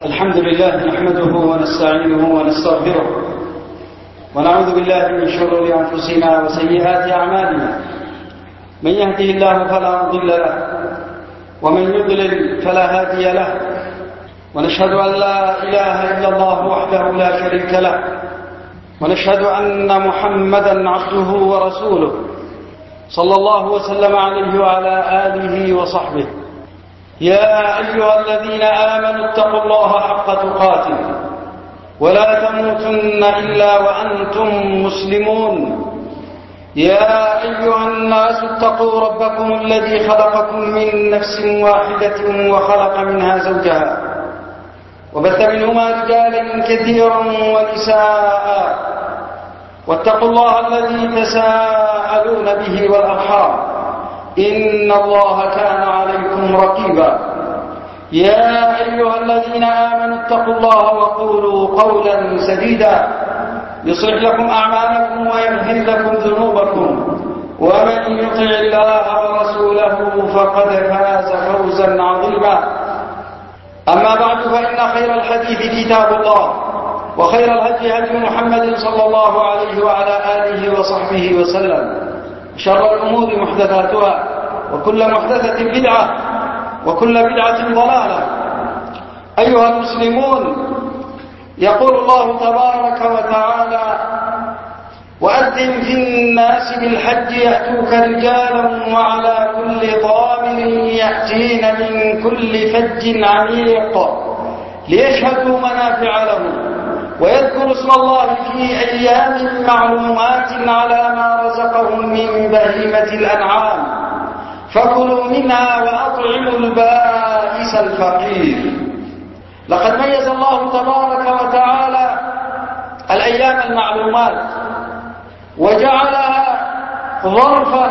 الحمد لله نحمده ونستعينه ونستغفره ونعوذ بالله من شرور أنفسنا وسيئات أعمالنا. من يهده الله فلا مضل له ومن يضلل فلا هادي له، ونشهد أن لا إله إلا الله وحده لا شريك له، ونشهد أن محمدا عبده ورسوله صلى الله وسلم عليه وعلى آله وصحبه. يا أيها الذين آمنوا اتقوا الله حق تقاته ولا تموتن إلا وأنتم مسلمون. يا أيها الناس اتقوا ربكم الذي خلقكم من نفس واحدة وخلق منها زوجها وبث منهما رجالا كثيرا ونساء، واتقوا الله الذي تساءلون به والأرحام إن الله كان عليكم رقيبا. يا أيها الذين آمنوا اتقوا الله وقولوا قولا سديدا يصلح لكم أعمالكم ويغفر لكم ذنوبكم، ومن يطع الله ورسوله فقد فاز فوزا عظيما. أما بعد، فإن خير الحديث كتاب الله، وخير الهدي هدي محمد صلى الله عليه وعلى آله وصحبه وسلم. شر الأمور محدثاتها، وكل محدثة بدعة، وكل بدعة ضلالة. أيها المسلمون، يقول الله تبارك وتعالى: وأذن في الناس بالحج يأتوك رجالا وعلى كل ضامر يأتين من كل فج عميق ليشهدوا منافع لهم ويذكروا اسم الله في أيام معلومات على ما رزقهم من بهيمة الأنعام فكلوا منها وأطعموا البائس الفقير. لقد ميز الله تبارك وتعالى الأيام المعلومات وجعلها ظرفا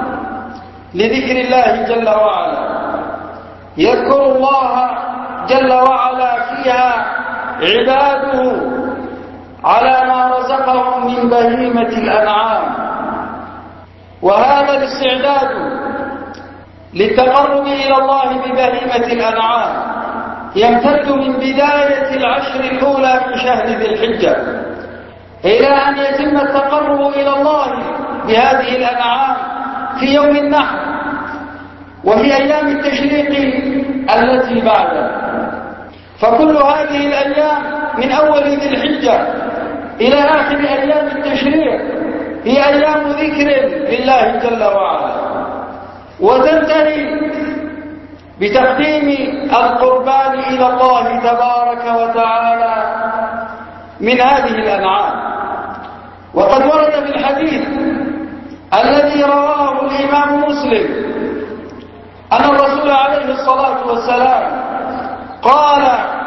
لذكر الله جل وعلا. يذكر الله جل وعلا فيها عباده على ما رزقهم من بهيمة الأنعام، وهذا الاستعداد للتقرب إلى الله ببهيمة الأنعام يمتد من بداية العشر الأولى من شهر ذي الحجة إلى أن يتم التقرب إلى الله بهذه الأنعام في يوم النحر وفي أيام التشريق التي بعده. فكل هذه الأيام من أول ذي الحجة إلى آخر أيام التشريق هي أيام ذكر لله جل وعلا، وتنتهي بتقديم القربان إلى الله تبارك وتعالى من هذه الأنعام. وقد ورد في الحديث الذي رواه الإمام مسلم أن الرسول عليه الصلاة والسلام قال: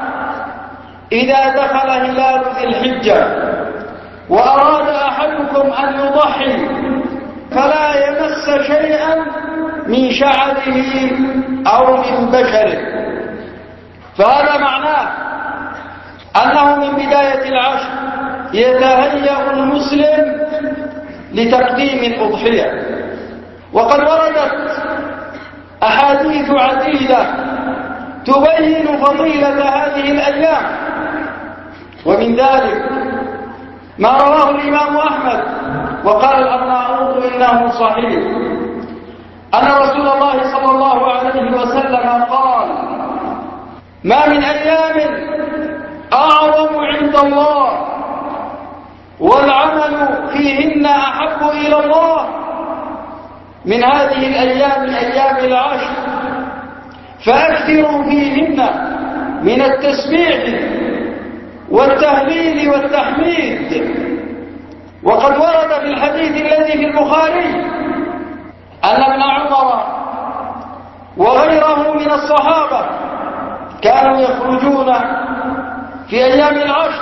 إذا دخل هلال ذي الحجة وأراد أحدكم أن يضحي فلا يمس شيئا من شعره أو من بشره. فهذا معناه أنه من بداية العشر يتهيأ المسلم لتقديم الأضحية. وقد وردت أحاديث عديدة تبين فضيلة هذه الأيام، ومن ذلك ما رواه الإمام أحمد وقال الأرناؤوط إنه صحيح أن رسول الله صلى الله عليه وسلم قال: ما من أيام أعظم عند الله والعمل فيهن أحب إلى الله من هذه الأيام أيام العشر، فأكثروا فيهن من التسبيح والتهليل والتحميد. وقد ورد في الحديث الذي في البخاري أن ابن عمر وغيره من الصحابة كانوا يخرجون في أيام العشر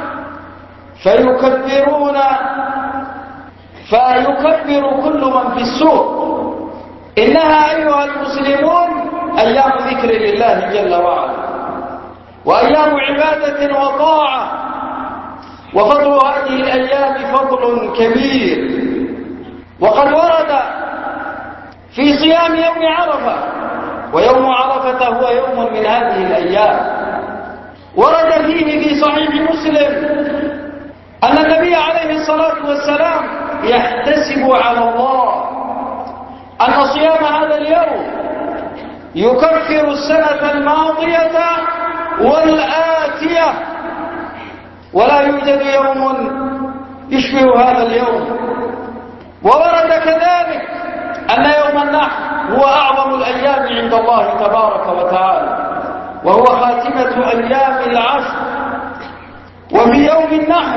فيكبر كل من في السوق. إنها أيها المسلمون أيام ذكر لله جل وعلا، وأيام عبادة وطاعة، وفضل هذه الأيام فضل كبير. وقد ورد في صيام يوم عرفة، ويوم عرفة هو يوم من هذه الأيام، ورد فيه في صحيح مسلم أن النبي عليه الصلاة والسلام يحتسب على الله أن صيام هذا اليوم يكفر السنة الماضية والآتية، ولا يوجد يوم يشبه هذا اليوم. وورد كذلك أن يوم النحر هو أعظم الأيام عند الله تبارك وتعالى، وهو خاتمة أيام العشر. وفي يوم النحر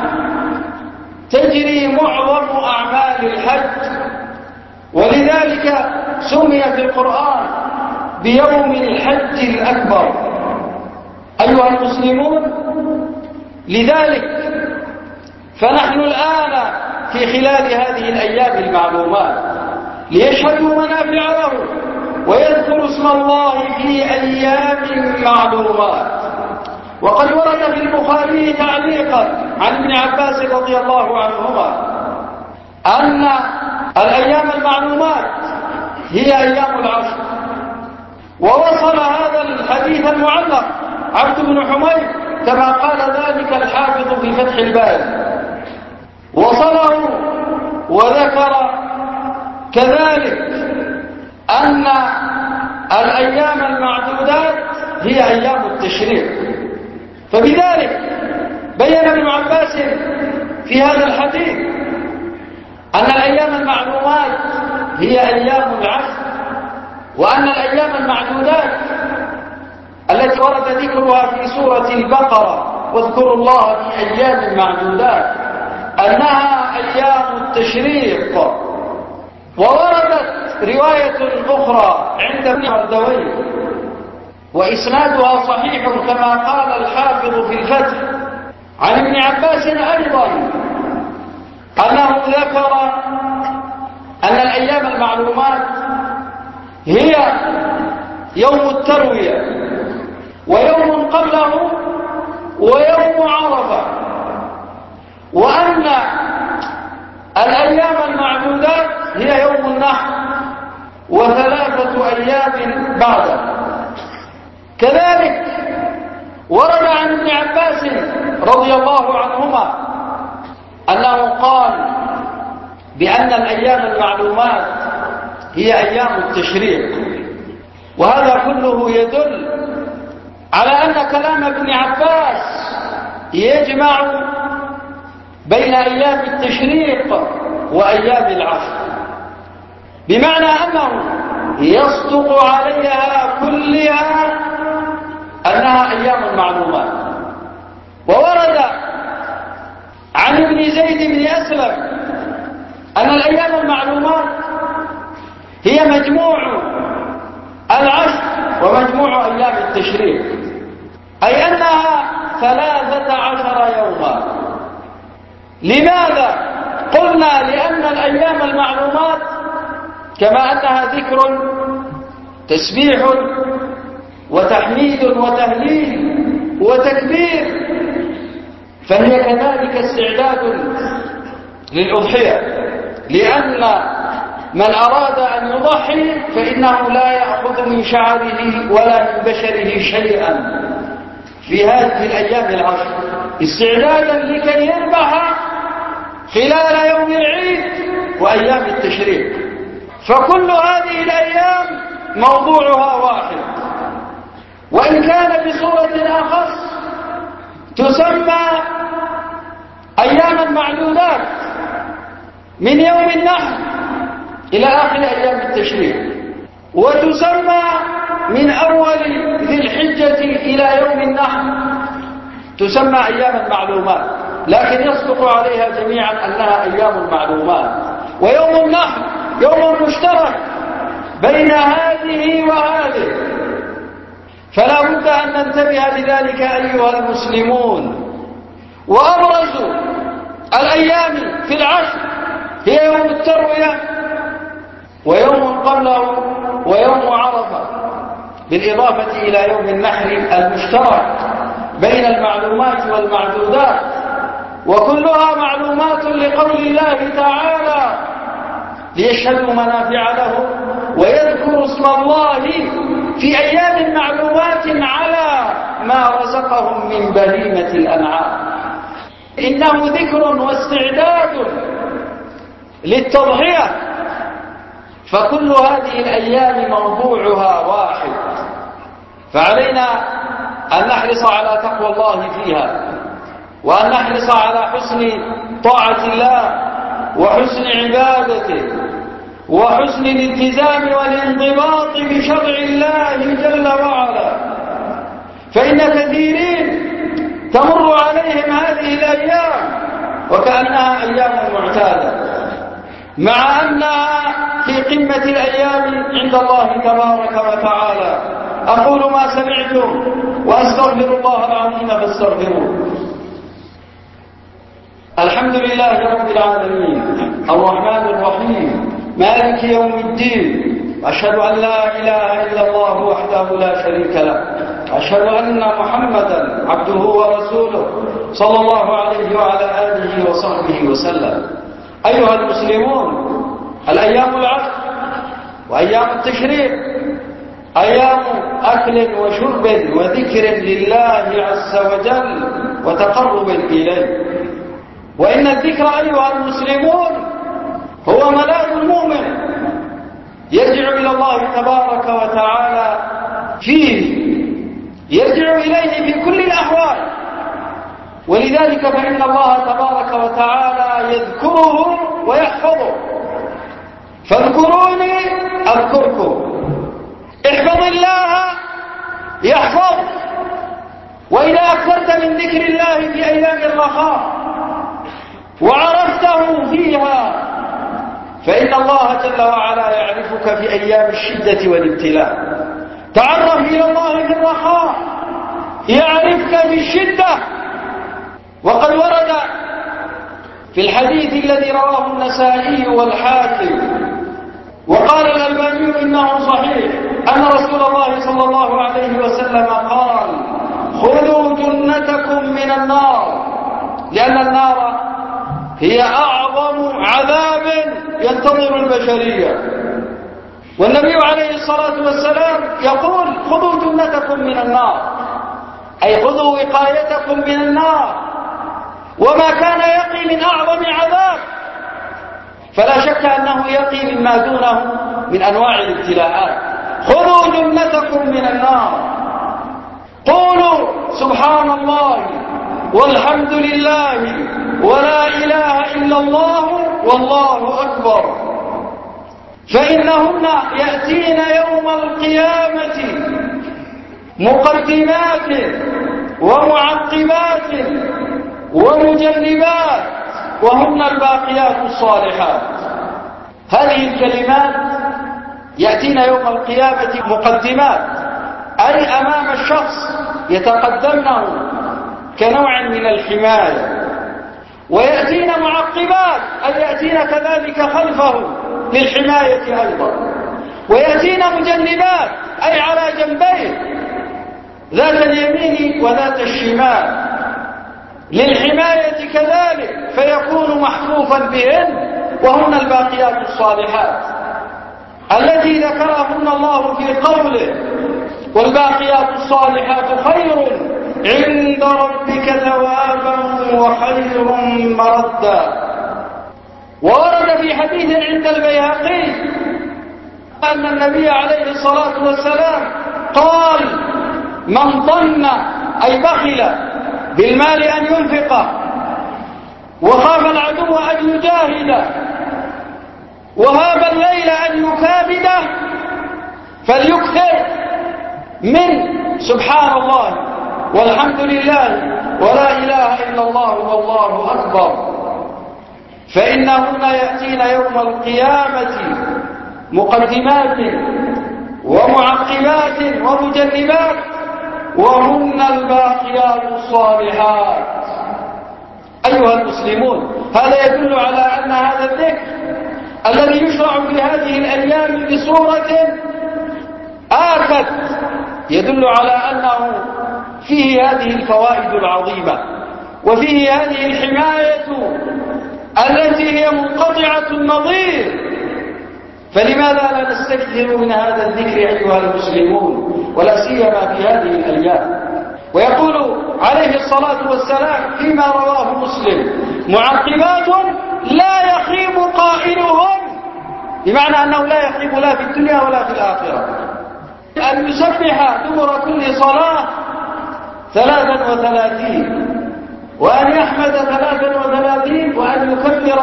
تجري معظم أعمال الحج، ولذلك سمي في القرآن بيوم الحج الأكبر. أيها المسلمون، لذلك فنحن الآن في خلال هذه الأيام المعلومات ليشهدوا منافع له ويذكروا اسم الله في أيام معلومات. وقد ورد في البخاري تعليقا عن ابن عباس رضي الله عنهما أن الأيام المعلومات هي أيام العشر. ووصل هذا الحديث المعلق عبد بن حميد كما قال ذلك الحافظ في فتح الباري، وصله وذكر كذلك أن الأيام المعدودات هي أيام التشريق. فبذلك بين ابن عباس في هذا الحديث أن الأيام المعلومات هي أيام العشر، وأن الأيام المعدودات التي ورد ذكرها في سورة البقرة واذكروا الله في أيام معدودات أنها أيام التشريق. ووردت رواية أخرى عند ابن مردويه وإسنادها صحيح كما قال الحافظ في الفتح عن ابن عباس أيضا أنه ذكر أن الأيام المعلومات هي يوم التروية ويوم قبله ويوم عرفة، وأن الأيام المعدودات هي يوم النحر وثلاثة أيام بعده. كذلك ورد عن ابن عباس رضي الله عنهما أنه قال بأن الأيام المعلومات هي أيام التشريق. وهذا كله يدل على أن كلام ابن عباس يجمع بين أيام التشريق وأيام العشر، بمعنى أنه يصدق عليها كلها أنها أيام المعلومات. وورد عن ابن زيد بن أسلم أن الأيام المعلومات هي مجموع العشر ومجموع أيام التشريق، أي أنها 13 يوما. لماذا؟ قلنا لأن الأيام المعلومات كما أنها ذكر تسبيح وتحميد وتهليل وتكبير، فهي كذلك استعداد للأضحية، لأن من أراد أن يضحي فإنه لا يأخذ من شعره ولا من بشره شيئا في هذه الأيام العشر استعدادا لكي يذبح خلال يوم العيد وأيام التشريق. فكل هذه الأيام موضوعها واحد، وإن كان بصورة أخص تسمى أياما معدودات من يوم النحر إلى آخر أيام التشريق، وتسمى من أول ذي الحجة إلى يوم النحر تسمى أيام المعلومات، لكن يصدق عليها جميعا أنها أيام المعلومات. ويوم النحر يوم مشترك بين هذه وهذه، فلا بد أن ننتبه لذلك أيها المسلمون. وأبرز الأيام في العشر هي يوم التروية ويوم قبله ويوم عرفة، بالإضافة إلى يوم النحر المشترك بين المعلومات والمعدودات، وكلها معلومات لقول الله تعالى ليشهدوا منافع له ويذكروا اسم الله في أيام معلومات على ما رزقهم من بهيمة الأنعام. إنه ذكر واستعداد للتضحية، فكل هذه الأيام موضوعها واحد، فعلينا أن نحرص على تقوى الله فيها، وأن نحرص على حسن طاعة الله وحسن عبادته وحسن الالتزام والانضباط بشرع الله جل وعلا. فإن كثيرين تمر عليهم هذه الأيام وكأنها أيام معتادة، مع أنها في قمة الأيام عند الله تبارك وتعالى. أقول ما سمعتم وأستغفر الله العظيم فاستغفروه. الحمد لله رب العالمين الرحمن الرحيم مالك يوم الدين، أشهد أن لا إله إلا الله وحده لا شريك له، أشهد أن محمدا عبده ورسوله صلى الله عليه وعلى آله وصحبه وسلم. أيها المسلمون، الأيام العشر وأيام التشريق أيام أكل وشرب وذكر لله عز وجل وتقرب إليه. وإن الذكر أيها المسلمون هو ملاذ المؤمن، يرجع إلى الله تبارك وتعالى فيه، يرجع إليه في كل الأحوال. ولذلك فإن الله تبارك وتعالى يذكره ويحفظه. فاذكروني أذكركم، احفظ الله يحفظ. وإذا أكثرت من ذكر الله في أيام الرخاء وعرفته فيها، فإن الله جل وعلا يعرفك في أيام الشدة والابتلاء. تعرف إلى الله في الرخاء يعرفك في الشدة. وقد ورد في الحديث الذي رواه النسائي والحاكم وقال الألباني إنه صحيح أن رسول الله صلى الله عليه وسلم قال: خذوا جنتكم من النار، لأن النار هي أعظم عذاب ينتظر البشرية. والنبي عليه الصلاة والسلام يقول: خذوا جنتكم من النار، أي خذوا وقايتكم من النار. وما كان يقي من أعظم عذاب فلا شك أنه يقي مما دونه من أنواع الابتلاءات. خذوا جنتكم من النار. قولوا سبحان الله والحمد لله ولا إله إلا الله والله أكبر، فإنهن يأتين يوم القيامة مقدمات ومعقبات ومجنبات، وهن الباقيات الصالحات. هذه الكلمات يأتين يوم القيامة مقدمات، أي أمام الشخص يتقدمنه كنوع من الحماية، ويأتين معقبات، أي يأتين كذلك خلفه للحماية أيضا، ويأتين مجنبات، أي على جنبيه ذات اليمين وذات الشمال للحماية كذلك، فيكون محفوفا بهن، وهن الباقيات الصالحات التي ذكرهن الله في قوله: والباقيات الصالحات خير عند ربك ثوابا وخير مردا. وورد في حديث عند البيهقي أن النبي عليه الصلاة والسلام قال: من ظن أي بخل بالمال أن ينفقه، وخاف العدو أن يجاهده، وهاب الليل أن يكابده، فليكثر من سبحان الله والحمد لله ولا إله إلا الله والله أكبر، فإنهن يأتين يوم القيامة مقدمات ومعقبات ومجنبات، وهن الباقيات الصالحات. أيها المسلمون، هذا يدل على أن هذا الذكر الذي يشرع في هذه الأيام بصورة آكد يدل على أنه فيه هذه الفوائد العظيمة، وفيه هذه الحماية التي هي منقطعة النظير. فلماذا لا نستكثر من هذا الذكر أيها المسلمون، ولا سيما في هذه الأيام؟ ويقول عليه الصلاة والسلام فيما رواه مسلم: معقبات لا يخيب قائلهن، بمعنى أنه لا يخيب لا في الدنيا ولا في الآخرة. أن يسبح دبر كل صلاة 33، وأن يحمد 33، وأن يكبر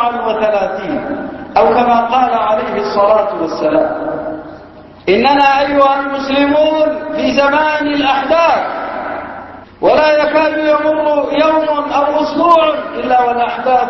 34، أو كما قال عليه الصلاة والسلام. إننا أيها المسلمون في زمان الأحداث، ولا يكاد يمر يوم أو أسبوع إلا والأحداث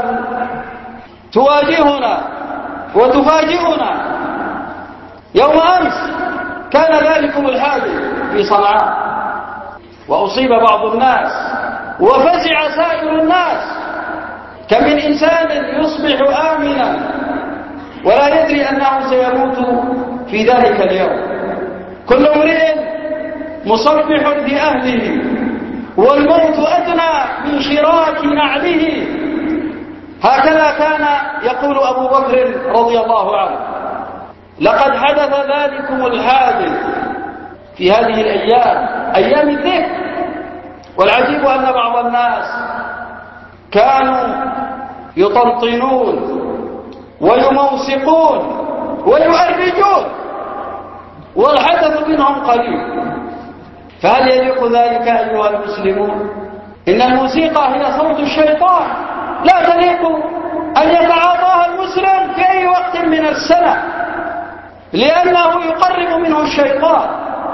تواجهنا وتفاجئنا. يوم أمس كان ذلكم الحادث في صنعاء، وأصيب بعض الناس وفزع سائر الناس. كم من إنسان يصبح آمنا ولا يدري أنه سيموت في ذلك اليوم. كل امرئ مصبح في أهله، والموت أدنى من شراك نعله. هكذا كان يقول أبو بكر رضي الله عنه: لقد حدث ذلكم الحادث في هذه الأيام، أيام الذكر. والعجيب أن بعض الناس كانوا يطنطنون ويموسقون ويؤرجون، والحدث منهم قليل. فهل يليق ذلك أيها المسلمون؟ إن الموسيقى هي صوت الشيطان، لا تليق أن يتعاطاها المسلم في أي وقت من السنة، لأنه يقرب منه الشيطان.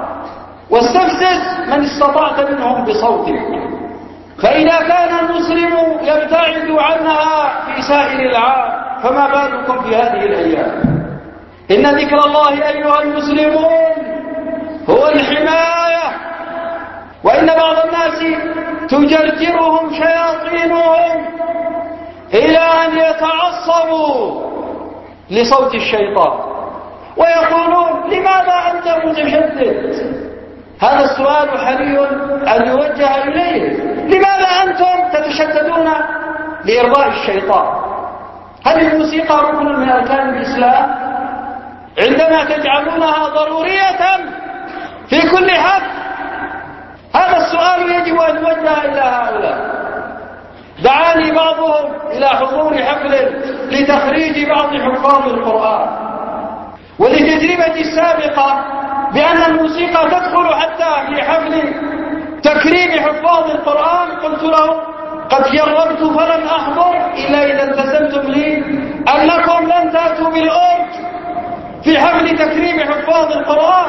واستفزز من استطعت منهم بصوتك. فإذا كان المسلم يبتعد عنها في سائر العام، فما بالكم في هذه الأيام؟ إن ذكر الله أيها المسلمون هو الحماية. وإن بعض الناس تجرجرهم شياطينهم إلى أن يتعصبوا لصوت الشيطان، ويقولون: لماذا أنت متشدد؟ هذا السؤال حري أن يوجه إليه. لماذا أنتم تتشددون لإرضاء الشيطان؟ هل الموسيقى ركن من أركان الإسلام عندما تجعلونها ضرورية في كل حفل؟ هذا السؤال يجب أن يوجه إلى هؤلاء. دعاني بعضهم إلى حضور حفل لتخريج بعض حفاظ القرآن، ولتجربتي السابقة بأن الموسيقى تدخل حتى في حفل تكريم حفاظ القرآن، قلت له: قد جربت فلن أحضر إلا إذا التزمتم لي أنكم لن تأتوا بالأرج في حفل تكريم حفاظ القرآن.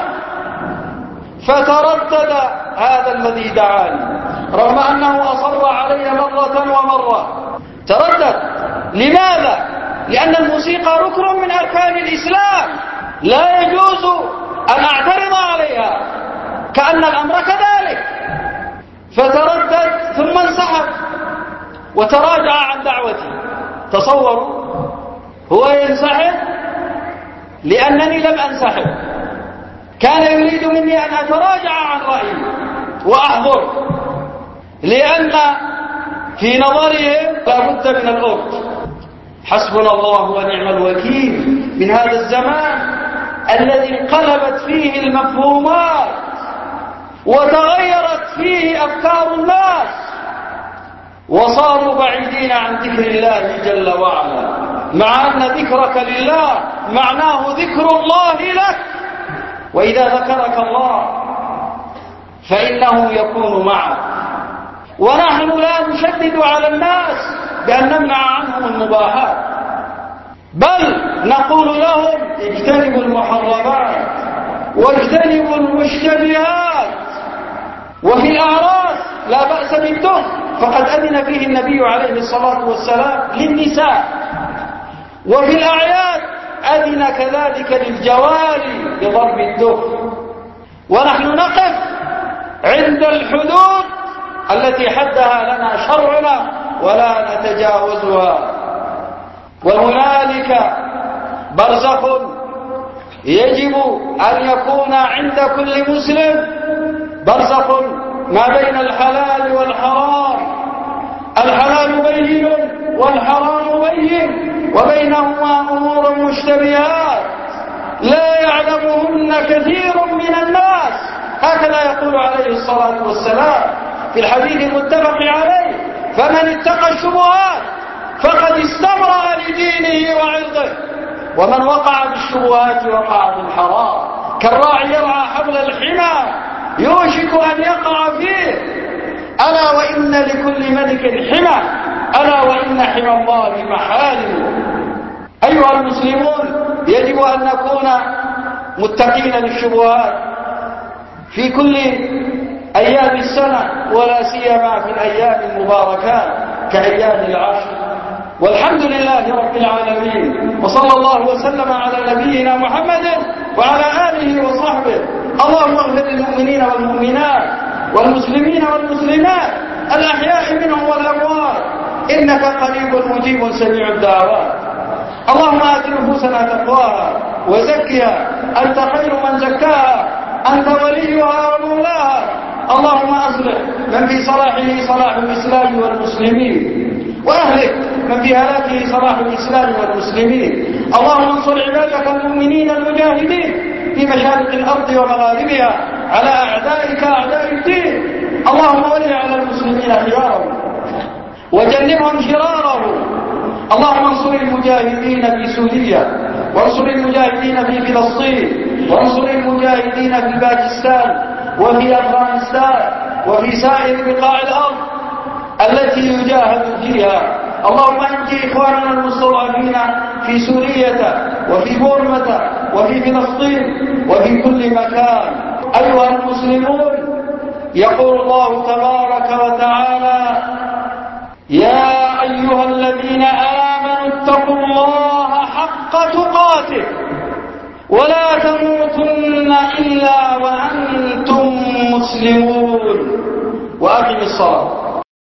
فتردد هذا الذي دعاني رغم أنه أصر علي مرة ومرة. تردد. لماذا؟ لأن الموسيقى ركن من أركان الإسلام، لا يجوز أن أعترض عليها كأن الأمر كذلك. فتردد ثم انسحب وتراجع عن دعوتي. تصوروا، هو ينسحب لأنني لم أنسحب. كان يريد مني أن أتراجع عن رأيي وأحضر، لأن في نظرهم لا بد من الأرض. حسبنا الله ونعم الوكيل من هذا الزمان الذي انقلبت فيه المفهومات وتغيرت فيه أفكار الناس، وصاروا بعيدين عن ذكر الله جل وعلا، مع أن ذكرك لله معناه ذكر الله لك. وإذا ذكرك الله فإنه يكون معك. ونحن لا نشدد على الناس بأن نمنع عنهم المباحات، بل نقول لهم: اجتنبوا المحرمات واجتنبوا المشتبهات. وفي الأعراس لا بأس بالدف، فقد أذن فيه النبي عليه الصلاة والسلام للنساء. وفي الأعياد أذن كذلك للجواري بضرب الدف. ونحن نقف عند الحدود التي حدها لنا شرعنا ولا نتجاوزها. وهنالك برزخ يجب أن يكون عند كل مسلم، برزخ ما بين الحلال والحرام. الحلال بين والحرام بين، وبينهما أمور مشتبهات لا يعلمهن كثير من الناس. هكذا يقول عليه الصلاة والسلام في الحديث المتفق عليه: فمن اتقى الشبهات فقد استبرأ لدينه وعرضه، ومن وقع بالشبهات وقع بالحرام. كالراعي يرعى حول الحمى يوشك أن يقع فيه. ألا وإن لكل ملك حمى، ألا وإن حمى الله محارم. أيها المسلمون، يجب أن نكون متقين للشبهات في كل أيام السنة، ولا سيما في الأيام المباركات كأيام العشر. والحمد لله رب العالمين، وصلى الله وسلم على نبينا محمد وعلى آله وصحبه. اللهم اغفر للمؤمنين والمؤمنات والمسلمين والمسلمات الأحياء منهم والأموات، إنك قريب مجيب سميع الدعوات. اللهم آت نفوسنا تقواها وزكها، أنت خير من زكاها، أنت وليها ومولاها. اللهم أصلح من في صلاحه صلاح الإسلام والمسلمين، وأهلك من في هلاكه صلاح الإسلام والمسلمين. اللهم انصر عبادك المؤمنين المجاهدين في مشارق الأرض ومغاربها على أعدائك أعداء الدين. اللهم ولي على المسلمين خيارهم وجنبهم شرارهم. اللهم انصر المجاهدين في سوريا، وانصر المجاهدين في فلسطين، وانصر المجاهدين في باكستان وفي أفغانستان وفي سائر بقاع الأرض التي يجاهد فيها. اللهم انجي إخواننا المستضعفين في سوريا وفي بورمة وفي فلسطين وفي كل مكان. أيها المسلمون، يقول الله تبارك وتعالى: يا أيها الذين آمنوا اتقوا الله حق تقاته ولا تموتن إلا وأنتم مسلمون. وأقم الصلاة.